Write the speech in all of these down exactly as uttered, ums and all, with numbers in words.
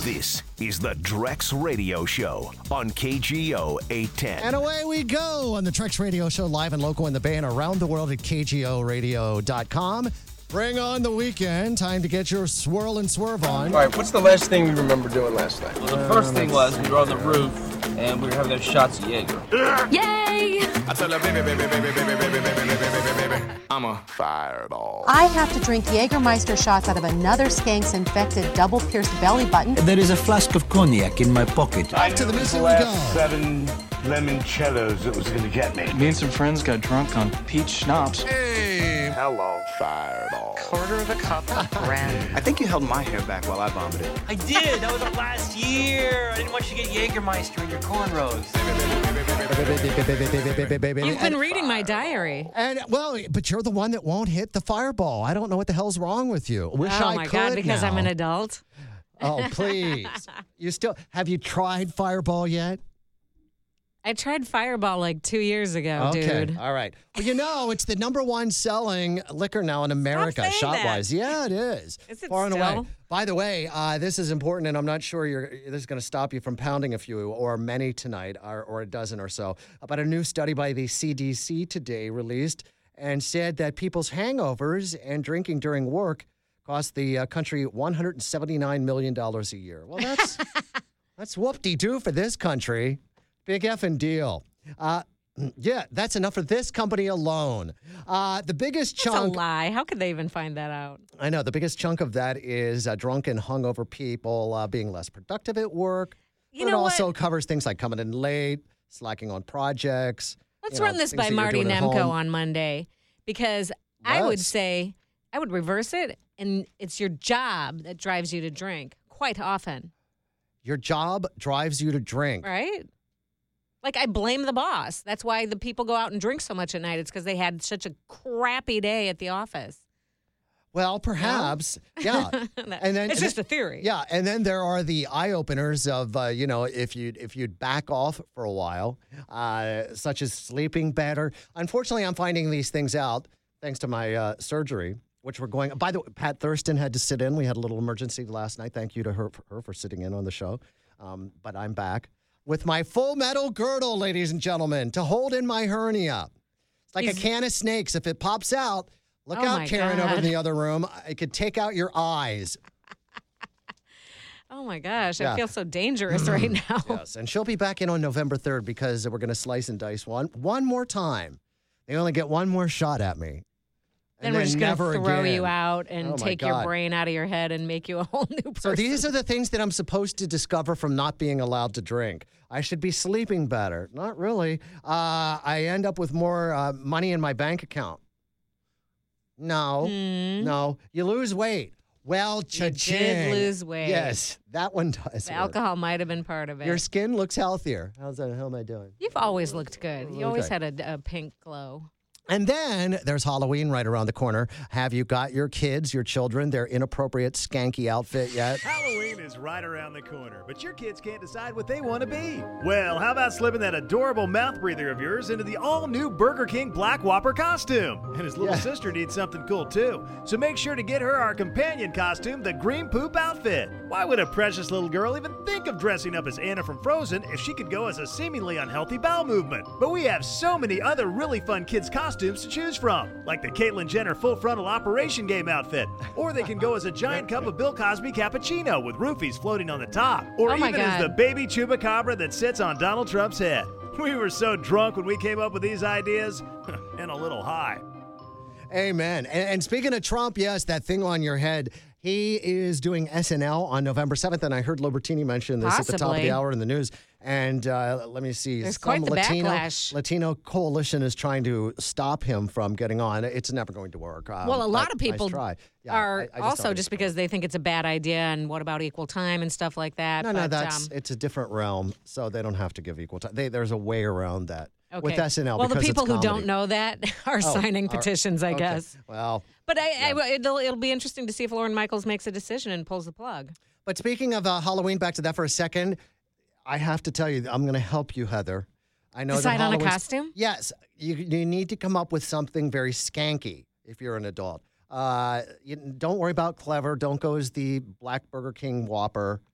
This is the Drex Radio Show on K G O eight ten. And away we go on the Drex Radio Show, live and local in the Bay and around the world at K G O radio dot com. Bring on the weekend. Time to get your swirl and swerve on. All right, what's the last thing you remember doing last night? Well, the first thing was we were on the roof and we were having those shots of Jaeger. Yay! I tell her, baby, baby, baby, baby, baby, baby, baby, baby, baby, I'm a fireball. I have to drink Jägermeister shots out of another skank's infected double-pierced belly button. There is a flask of cognac in my pocket. Back to the missing we last go. seven limoncellos that was going to get me. Me and some friends got drunk on peach schnapps. Hey, hello, fireball. Quarter of a cup of brandy. I think you held my hair back while I vomited. I did. That was our last year. I didn't want you to get Jägermeister in your cornrows. You've been reading my diary. And, well, but you're the one that won't hit the fireball. I don't know what the hell's wrong with you. Wish oh I my could God, because now. I'm an adult. Oh, please. You still, have you tried Fireball yet? I tried Fireball like two years ago, Okay, dude. all right. Well, you know, it's the number one selling liquor now in America, saying shot-wise. that. Yeah, it is. Is it Far and still? away. By the way, uh, this is important, and I'm not sure you're, this is going to stop you from pounding a few or many tonight, or, or a dozen or so, about a new study by the C D C today released and said that people's hangovers and drinking during work cost the uh, country one hundred seventy-nine million dollars a year. Well, that's, that's whoop-de-doo for this country. Big effing deal. Uh, yeah, that's enough for this company alone. Uh, the biggest That's chunk. a lie. How could they even find that out? I know. The biggest chunk of that is uh, drunken, hungover people uh, being less productive at work. You But know it also what? covers things like coming in late, slacking on projects. Let's you know, run this things by that you're Marty doing at Nemko home. on Monday because I would Let's. say I would reverse it, and it's your job that drives you to drink quite often, Your job drives you to drink. right? Like, I blame the boss. That's why the people go out and drink so much at night. It's because they had such a crappy day at the office. Well, perhaps. Yeah. And then it's just a theory. Yeah, and then there are the eye openers of uh, you know if you if you'd back off for a while, uh, such as sleeping better. Unfortunately, I'm finding these things out thanks to my uh, surgery, which we're going. By the way, Pat Thurston had to sit in. We had a little emergency last night. Thank you to her for, her for sitting in on the show. Um, but I'm back with my full metal girdle, ladies and gentlemen, to hold in my hernia. It's like He's- a can of snakes. If it pops out, look Oh, out, my Karen, over in God. the other room. It could take out your eyes. Oh, my gosh. Yeah. I feel so dangerous right now. Yes, and she'll be back in on November third because we're going to slice and dice one one more time. They only get one more shot at me. Then And we're just going never to throw again. you out and Oh, my take your God. brain out of your head and make you a whole new person. So these are the things that I'm supposed to discover from not being allowed to drink. I should be sleeping better. Not really. Uh, I end up with more uh, money in my bank account. No, Hmm. no. You lose weight. Well, You did cha-ching. lose weight. Yes, that one does. The alcohol might have been part of it. Your skin looks healthier. How's that? How am I doing? You've always looked good. You always Okay. had a, a pink glow. And then there's Halloween right around the corner. Have you got your kids, your children, their inappropriate skanky outfit yet? Halloween is right around the corner, but your kids can't decide what they want to be. Well, how about slipping that adorable mouth breather of yours into the all-new Burger King Black Whopper costume? And his little Yeah. sister needs something cool, too. So make sure to get her our companion costume, the Green Poop outfit. Why would a precious little girl even think of dressing up as Anna from Frozen if she could go as a seemingly unhealthy bowel movement? But we have so many other really fun kids' costumes to choose from, like the Caitlyn Jenner full frontal operation game outfit, or they can go as a giant cup of Bill Cosby cappuccino with roofies floating on the top, or Oh my even as God. the baby chupacabra that sits on Donald Trump's head. We were so drunk when we came up with these ideas, and a little high. Amen. And, and speaking of Trump, yes, that thing on your head. He is doing S N L on November seventh, and I heard Libertini mention this at the top of Possibly. the hour in the news. And uh, let me see. There's Some quite the Latino, backlash. Latino coalition is trying to stop him from getting on. It's never going to work. Um, Well, a lot but of people nice try. Yeah, are I- I just don't also think just it's because they think it's a bad idea and what about equal time and stuff like that. No, no, but, that's um, it's a different realm, so they don't have to give equal time. They, there's a way around that okay. with S N L. Well, the because people it's who don't comedy. know that are Oh, signing all right. petitions, I Okay. guess. Well, But I, I, it'll, it'll be interesting to see if Lauren Michaels makes a decision and pulls the plug. but speaking of uh, Halloween, back to that for a second. I have to tell you, I'm going to help you, Heather. I know that Decide on a Halloween's- costume? Yes, you, you need to come up with something very skanky if you're an adult. Uh, you, don't worry about clever. Don't go as the Black Burger King Whopper.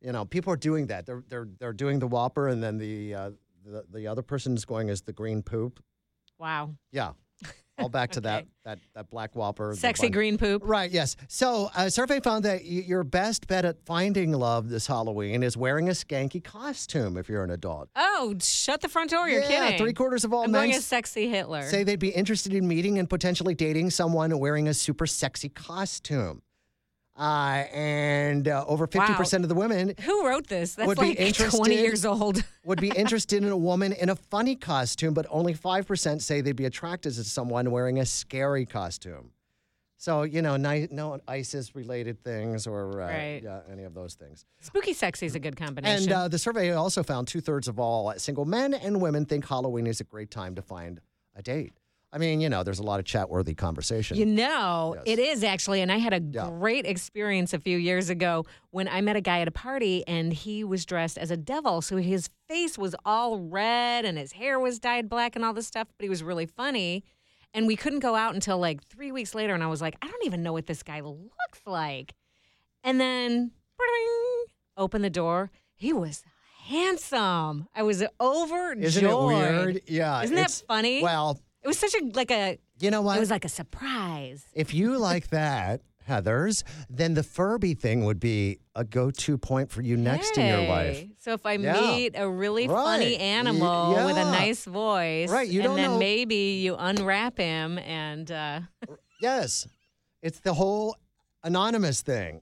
You know, people are doing that. They're they're they're doing the Whopper, and then the uh, the the other person's going as the green poop. Wow. Yeah. All back to Okay. that, that that black Whopper. the Sexy bun. green poop. Right, yes. So a survey found that y- your best bet at finding love this Halloween is wearing a skanky costume if you're an adult. Oh, shut the front door. You're yeah, kidding. three quarters of all I'm men going s- as sexy Hitler. say they'd be interested in meeting and potentially dating someone wearing a super sexy costume. Uh, and uh, over fifty percent of the women Who wrote this? That's would be like interested, twenty years old. would be interested in a woman in a funny costume, but only five percent say they'd be attracted to someone wearing a scary costume. So, you know, ni- no ISIS-related things or uh, Right. yeah, any of those things. Spooky sexy is a good combination. And uh, the survey also found two-thirds of all single men and women think Halloween is a great time to find a date. I mean, you know, there's a lot of chat-worthy conversation. You know, Yes. it is actually. And I had a Yeah. great experience a few years ago when I met a guy at a party and he was dressed as a devil. So his face was all red and his hair was dyed black and all this stuff, but he was really funny. And we couldn't go out until like three weeks later. And I was like, I don't even know what this guy looks like. And then, bring, open the door. He was handsome. I was overjoyed. Isn't it weird? Yeah. Isn't that it's- funny? Well, It was such a, like a, you know what? it was like a surprise. If you like that, Heathers, then the Furby thing would be a go-to point for you next in your life. Hey, So if I Yeah. meet a really Right. funny Y- animal with a yeah. nice voice, Right, you and don't then know- maybe you unwrap him and uh, Yes. It's the whole anonymous thing.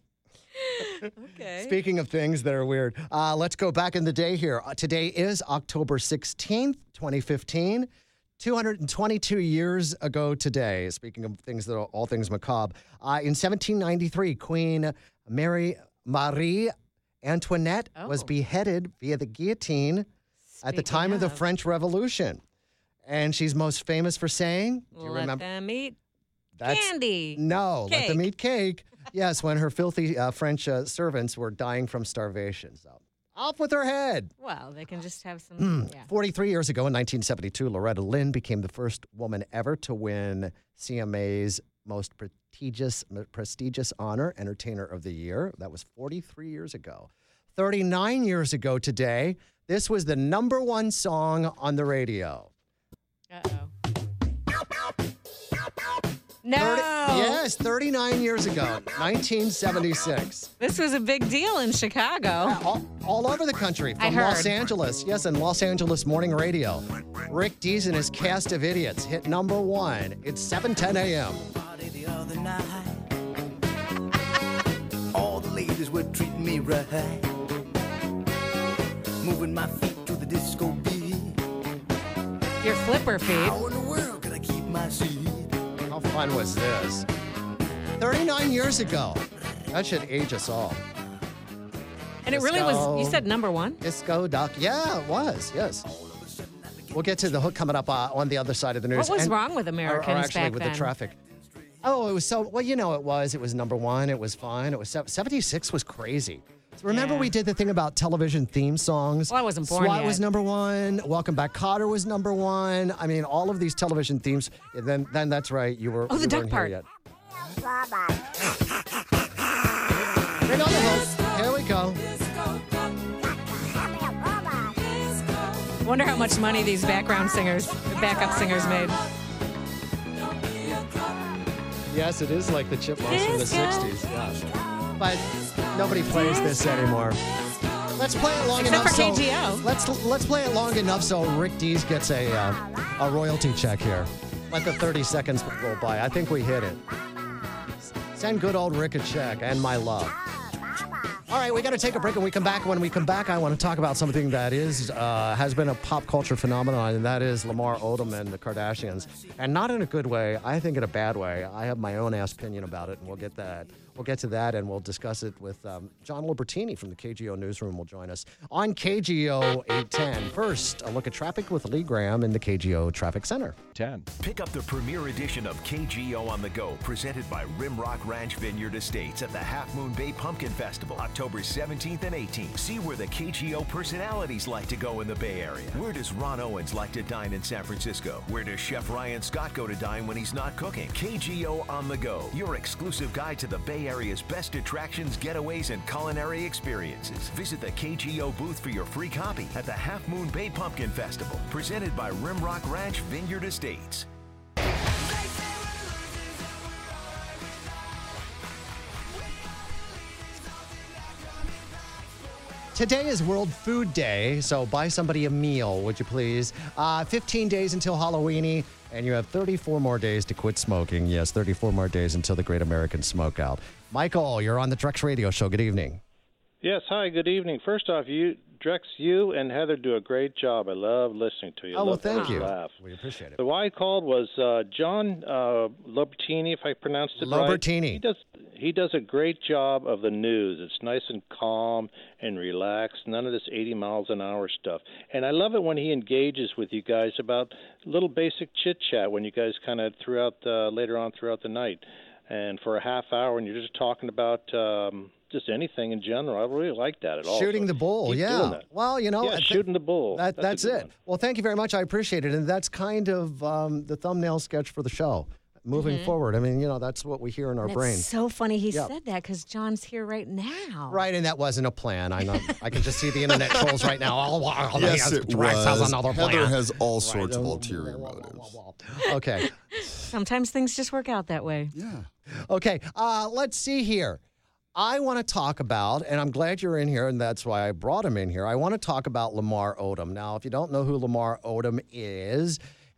okay. Speaking of things that are weird, uh, let's go back in the day here. Uh, today is October sixteenth, twenty fifteen. two hundred twenty-two years ago today, speaking of things that are all things macabre, uh, in seventeen ninety-three, Queen Mary Marie Antoinette was Oh. beheaded via the guillotine at the Speaking time of the of. French Revolution. And she's most famous for saying, do you Let remember? them eat That's- candy. No, let them Cake. eat cake. Yes, when her filthy uh, French uh, servants were dying from starvation. So off with her head. Well, they can just have some. Hmm. yeah. forty-three years ago in nineteen seventy-two, Loretta Lynn became the first woman ever to win C M A's most prestigious prestigious honor, Entertainer of the Year. That was forty-three years ago. thirty-nine years ago today, this was the number one song on the radio. Uh-oh. No. thirty yes, thirty-nine years ago, nineteen seventy-six. This was a big deal in Chicago. All, all over the country, I from Los heard. Angeles. Yes, and Los Angeles Morning Radio. Rick Dees and his cast of idiots hit number one. It's seven ten a.m. The other night, all the ladies were treating me right, moving my feet to the disco beat. Your flipper feet. How in the world could I keep my seat? How fun was this? thirty-nine years ago. That should age us all. And it really was, you Disco. said number one? Disco Duck. Yeah, it was. Yes. We'll get to the hook coming up uh, on the other side of the news. What was And- wrong with or- Americans or actually back with then? the traffic. Oh, it was so, well, you know, it was. It was number one. It was fun. It was, sev- seventy-six was crazy. So remember Yeah. we did the thing about television theme songs? Well, I wasn't born SWAT yet. was number one. Welcome Back, Kotter was number one. I mean, all of these television themes. And then, then that's right. You were. Oh, the you duck weren't part. Here yet. Bring on the hook. Here we go. Wonder how much money these background singers, backup singers made. Yes, it is like the Chipmunks from the Disco. sixties. Yeah. But nobody plays this anymore. Let's play it long Except enough. for so, K G O. Let's let's play it long enough so Rick Dees gets a uh, a royalty check here. Let the thirty seconds roll by. I think we hit it. Send good old Rick a check and my love. All right, we got to take a break. When we come back, when we come back, I want to talk about something that is uh, has been a pop culture phenomenon, and that is Lamar Odom and the Kardashians, and not in a good way. I think in a bad way. I have my own ass opinion about it, and we'll get that. We'll get to that, and we'll discuss it with um, John Libertini from the K G O Newsroom. Will join us on K G O eight ten. First, a look at traffic with Lee Graham in the K G O Traffic Center. ten. Pick up the premiere edition of K G O on the Go, presented by Rimrock Ranch Vineyard Estates at the Half Moon Bay Pumpkin Festival, October seventeenth and eighteenth. See where the K G O personalities like to go in the Bay Area. Where does Ron Owens like to dine in San Francisco? Where does Chef Ryan Scott go to dine when he's not cooking? K G O on the Go, your exclusive guide to the Bay Bay Area's best attractions, getaways, and culinary experiences. Visit the K G O booth for your free copy at the Half Moon Bay Pumpkin Festival, presented by Rimrock Ranch Vineyard Estates. Today is World Food Day, so buy somebody a meal, would you please? Uh, fifteen days until Halloweeny, and you have thirty-four more days to quit smoking. Yes, thirty-four more days until the Great American Smokeout. Michael, you're on the Drex Radio Show. Good evening. Yes, hi, good evening. First off, you, Drex, you and Heather do a great job. I love listening to you. Oh, well, love thank you. Laugh. We appreciate it. The why I called was uh, John uh, Lobertini, if I pronounced it right. Lobertini. He does, he does a great job of the news. It's nice and calm and relaxed, none of this eighty miles an hour stuff. And I love it when he engages with you guys about little basic chit-chat when you guys kind of throughout uh, later on throughout the night. And for a half hour, and you're just talking about um, just anything in general. I really like that at all. Shooting so the bull, keep yeah. doing that. Well, you know. Yeah, th- shooting the bull. That, that's that's a good it. one. Well, thank you very much. I appreciate it. And that's kind of um, the thumbnail sketch for the show. Moving Mhm. forward, I mean, you know, that's what we hear in our And brain. It's so funny he Yeah. said that because John's here right now. Right, and that wasn't a plan. I know. I can just see the internet trolls right now. Oh, wow, Yes, he it Drex has was. another Heather plan. has all Right. sorts of ulterior motives. Okay. Sometimes things just work out that way. Yeah. Okay. Uh, let's see here. I want to talk about, and I'm glad you're in here, and that's why I brought him in here. I want to talk about Lamar Odom. Now, if you don't know who Lamar Odom is,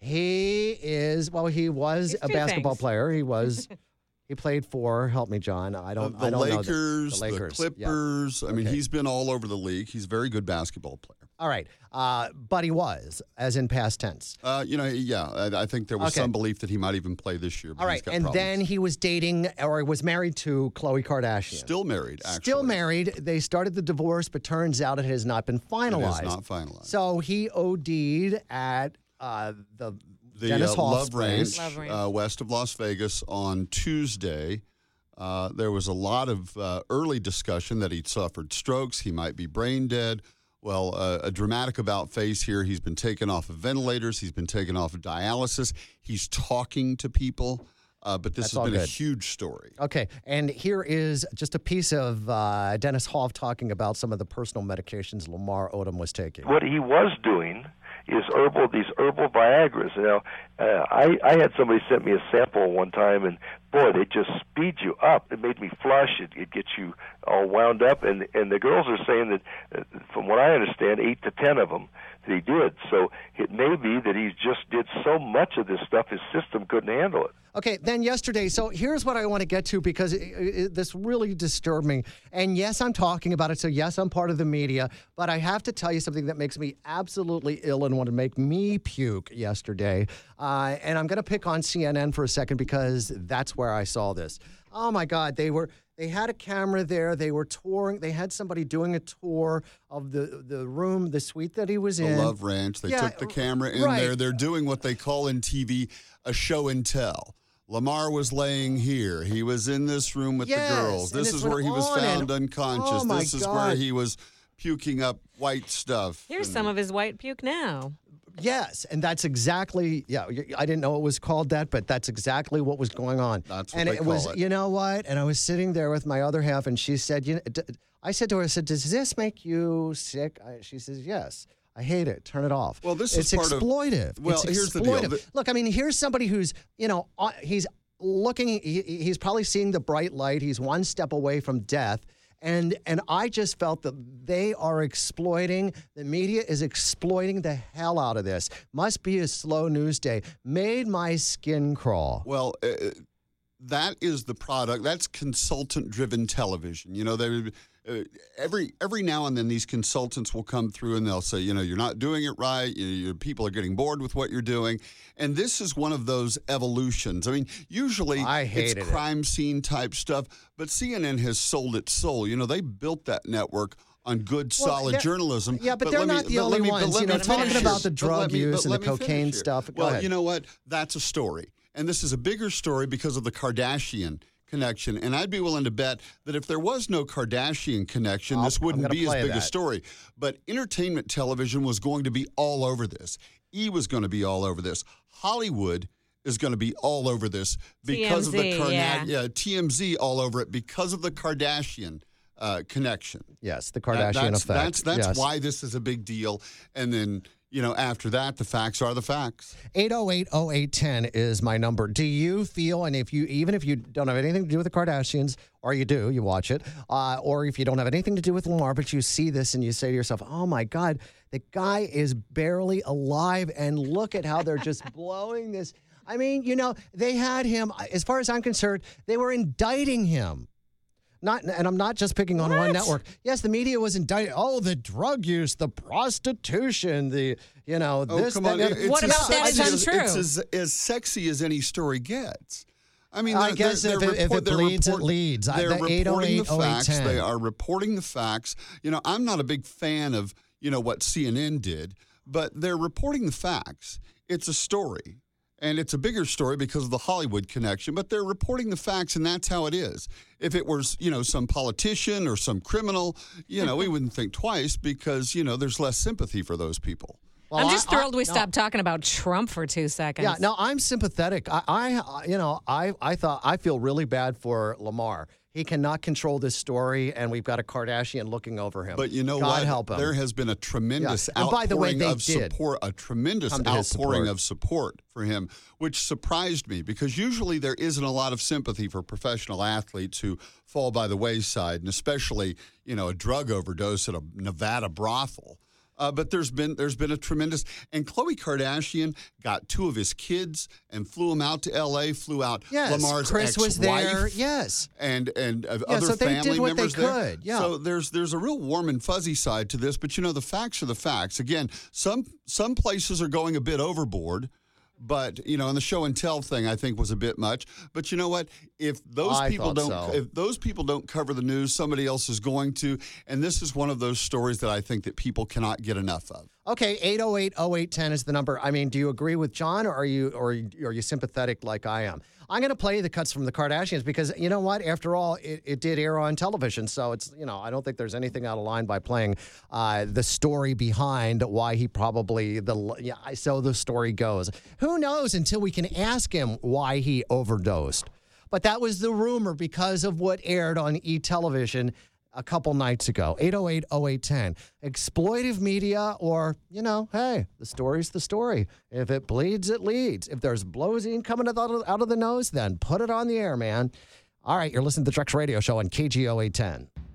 he is, well, he was He's a two basketball things. player. He was, he played for, help me, John. I don't, the, I don't Lakers, know. the, The Lakers, yeah. Clippers. I mean, Okay. he's been all over the league. He's a very good basketball player. All right. Uh, but he was, as in past tense. Uh, you know, yeah, I, I think there was Okay. some belief that he might even play this year. But All he's right. got And problems. then he was dating, or he was married to Khloe Kardashian. Still married, actually. Still married. They started the divorce, but turns out it has not been finalized. It is not finalized. So he OD'd at uh, the, the Dennis uh, Hoff's Love Ranch, place. Love Ranch. Uh, west of Las Vegas on Tuesday. Uh, there was a lot of uh, early discussion that he'd suffered strokes. He might be brain dead. Well, uh, a dramatic about face here. He's been taken off of ventilators. He's been taken off of dialysis. He's talking to people. Uh, but this That's has all been a good. huge story. Okay, and here is just a piece of uh, Dennis Hoff talking about some of the personal medications Lamar Odom was taking. What he was doing is herbal, these herbal Viagras. Now, uh, I, I had somebody sent me a sample one time, and boy, they just speed you up. It made me flush. It, it gets you all wound up, and and the girls are saying that, uh, from what I understand, eight to ten of them that he did. So it may be that he just did so much of this stuff, his system couldn't handle it. Okay, then yesterday, so here's what I want to get to because it, it, this really disturbed me. And yes, I'm talking about it, so yes, I'm part of the media, but I have to tell you something that makes me absolutely ill and want to make me puke yesterday. Uh, and I'm going to pick on C N N for a second because that's where I saw this. Oh my God, they were they had a camera there. They were touring. They had somebody doing a tour of the the room, the suite that he was The in. Love Ranch. They Yeah, took the camera in right. there. They're doing what they call in T V a show and tell. Lamar was laying here. He was in this room with Yes, the girls. and This it's is where went he was on and- found unconscious. Oh, my this is where God. he was puking up white stuff. Here's And- some of his white puke now. Yes, and that's exactly, yeah, y- I didn't know it was called that, but that's exactly what was going on. That's what and they it was, call it. you know what? And I was sitting there with my other half, and she said, you know, d- I said to her, I said, does this make you sick? I, she says, yes. I hate it. Turn it off. Well, this it's is part of- exploitive. Well, it's here's the deal. exploitive. The- Look, I mean, here's somebody who's, you know, uh, he's looking, he, he's probably seeing the bright light. He's one step away from death. And and I just felt that they are exploiting, the media is exploiting the hell out of this. Must be a slow news day. Made my skin crawl. Well, uh, that is the product. That's consultant-driven television. You know, they uh, every every now and then these consultants will come through and they'll say, you know, you're not doing it right. You, your people are getting bored with what you're doing, and this is one of those evolutions. I mean, usually I it's hated it. crime scene type stuff, but C N N has sold its soul. You know, they built that network on good, Well, solid they're- journalism. yeah, but they're let me- not the but let only me- but ones, let you me know, talking finish about here. the But drug let me- use but and let the me finish cocaine here. stuff. Go Well, ahead. you know what? That's a story. And this is a bigger story because of the Kardashian connection. And I'd be willing to bet that if there was no Kardashian connection, I'll- this I'm wouldn't gonna be as play big a that. story. But entertainment television was going to be all over this. E was going to be all over this. Hollywood is going to be all over this because T M Z, of the Karna- yeah. yeah, T M Z all over it because of the Kardashian uh, connection. Yes, the That- Kardashian that's, effect. That's that's yes. why this is a big deal. And then, you know, after that, the facts are the facts. eight oh eight oh eight one oh is my number. Do you feel, and if you, even if you don't have anything to do with the Kardashians, or you do, you watch it, uh, or if you don't have anything to do with Lamar, but you see this and you say to yourself, oh my God, the guy is barely alive, and look at how they're just blowing this. I mean, you know, they had him, as far as I'm concerned, they were indicting him. Not, and I'm not just picking on What? one network. Yes, the media was indicted. Oh, the drug use, the prostitution, the, you know, Oh, this, come that, on. and the It's other. What as about that is sexy as- untrue? It's as, as sexy as any story gets. I mean, I they're- guess they're- if they're it- if report- it they're bleeds, it report- leads. I- They're the reporting the eight oh eight, facts. oh eight ten. They are reporting the facts. You know, I'm not a big fan of, you know, what C N N did, but they're reporting the facts. It's a story. And it's a bigger story because of the Hollywood connection, but they're reporting the facts, and that's how it is. If it was, you know, some politician or some criminal, you know, we wouldn't think twice because, you know, there's less sympathy for those people. Well, I'm just I- I- thrilled we no. stopped talking about Trump for two seconds. Yeah, no, I'm sympathetic. I, I, you know, I, I thought I feel really bad for Lamar. He cannot control this story, and we've got a Kardashian looking over him. But you know God what? help him. There has been a tremendous Yeah. And by the way, outpouring they of did support, a tremendous come to his outpouring support. of support for him, which surprised me because usually there isn't a lot of sympathy for professional athletes who fall by the wayside, and especially, you know, a drug overdose at a Nevada brothel. Uh, but there's been there's been a tremendous, and Khloe Kardashian got two of his kids and flew them out to L A. Flew out Yes, Lamar's Chris was ex-wife there. Yes, and and uh, Yeah, other so they family did what they members there. could, yeah. So there's there's a real warm and fuzzy side to this, but you know the facts are the facts. Again, some some places are going a bit overboard. But, you know, and the show and tell thing, I think, was a bit much. But you know what? If those I people thought don't so. if those people don't cover the news, somebody else is going to. And this is one of those stories that I think that people cannot get enough of. Okay, eight oh eight oh eight one oh is the number. I mean, do you agree with John, or are you or are you sympathetic like I am? I'm going to play the cuts from the Kardashians because, you know what? After all, it, it did air on television. So it's, you know, I don't think there's anything out of line by playing uh, the story behind why he probably, the yeah, so the story goes. Who knows until we can ask him why he overdosed. But that was the rumor because of what aired on E-television a couple nights ago. eight oh eight oh eight one oh. Exploitive media, or, you know, hey, the story's the story. If it bleeds, it leads. If there's blowsine coming out of, out of the nose, then put it on the air, man. All right, you're listening to the Drex Radio Show on K G O eight ten.